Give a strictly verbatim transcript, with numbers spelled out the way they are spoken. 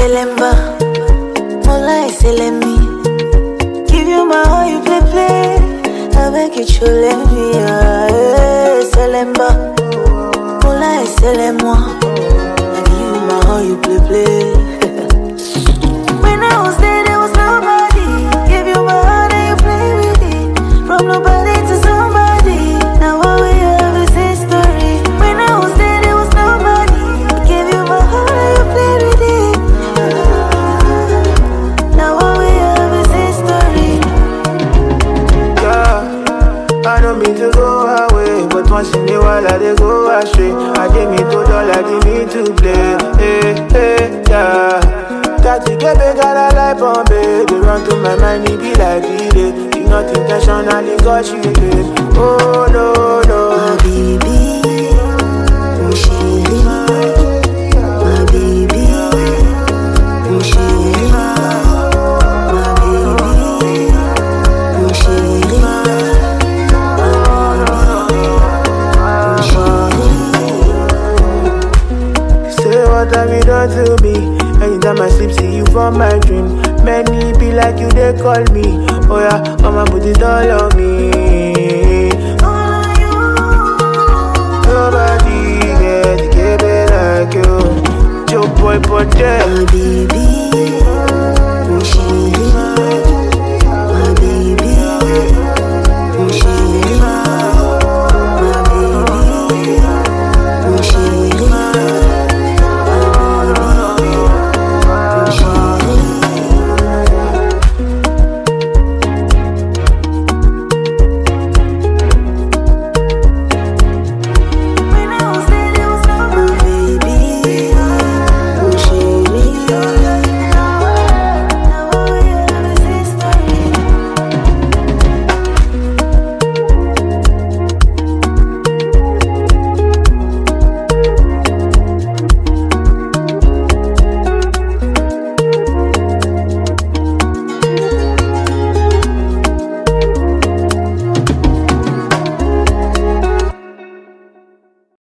Selemba, Mola Selemi. Give you my heart, you play play. I beg you to let me, yeah. Selemba, Mola Selemi. I give you my heart, you play play. When I was there, there was nobody. Give you my heart and you play with it. From nobody to somebody. Now all we have is history. When I was there, there was nobody. Give you my heart and you play with it. Now all we have is history. Yeah, I don't mean to go away, but once in a while I dey go astray. I dey me to dollar, I dey me to play. Hey, hey, yeah. That you get big, I like Bombay. They run to my mind, it be like delay. You not intentionally got you babe. Oh no, no. My baby, oh chérie. My baby, oh chérie. My baby, oh chérie. Say what have you done to me? Anytime I sleep, see you from my dream. Many be like you, they call me. Oh yeah, mama put it all on me.